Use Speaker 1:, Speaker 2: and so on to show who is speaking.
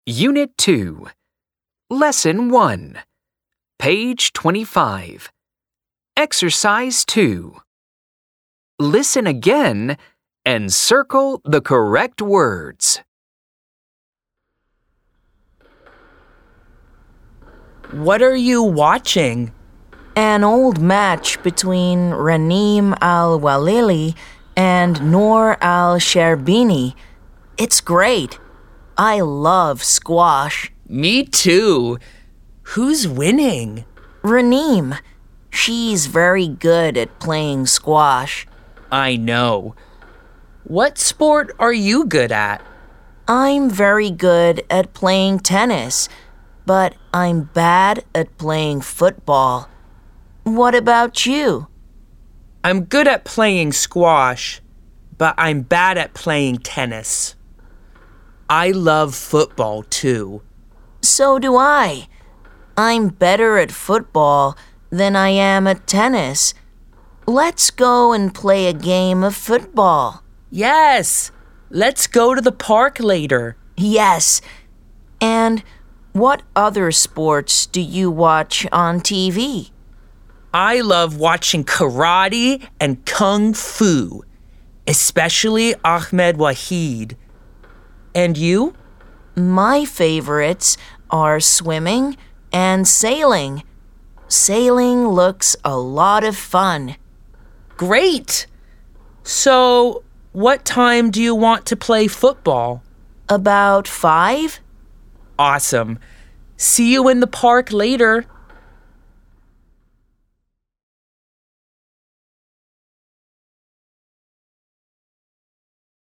Speaker 1: Unit 2, Lesson 1, page 25. Exercise 2. Listen again and circle the correct words.
Speaker 2: What are you watching?
Speaker 3: An old match between Raneem Al-Walili and Noor Al-Sherbini. It's great. I love squash.
Speaker 2: Me too. Who's winning?
Speaker 3: Raneem. She's very good at playing squash.
Speaker 2: I know. What sport are you good at?
Speaker 3: I'm very good at playing tennis, but I'm bad at playing football. What about you?
Speaker 2: I'm good at playing squash, but I'm bad at playing tennis. I love football too.
Speaker 3: So do I. I'm better at football than I am at tennis. Let's go and play a game of football.
Speaker 2: Yes! Let's go to the park later.
Speaker 3: Yes. And what other sports do you watch on TV?
Speaker 2: I love watching karate and kung fu, especially Ahmed Waheed. And you?
Speaker 3: My favorites are swimming and sailing. Sailing looks a lot of fun.
Speaker 2: Great! So, what time do you want to play football?
Speaker 3: About 5?
Speaker 2: Awesome. See you in the park later.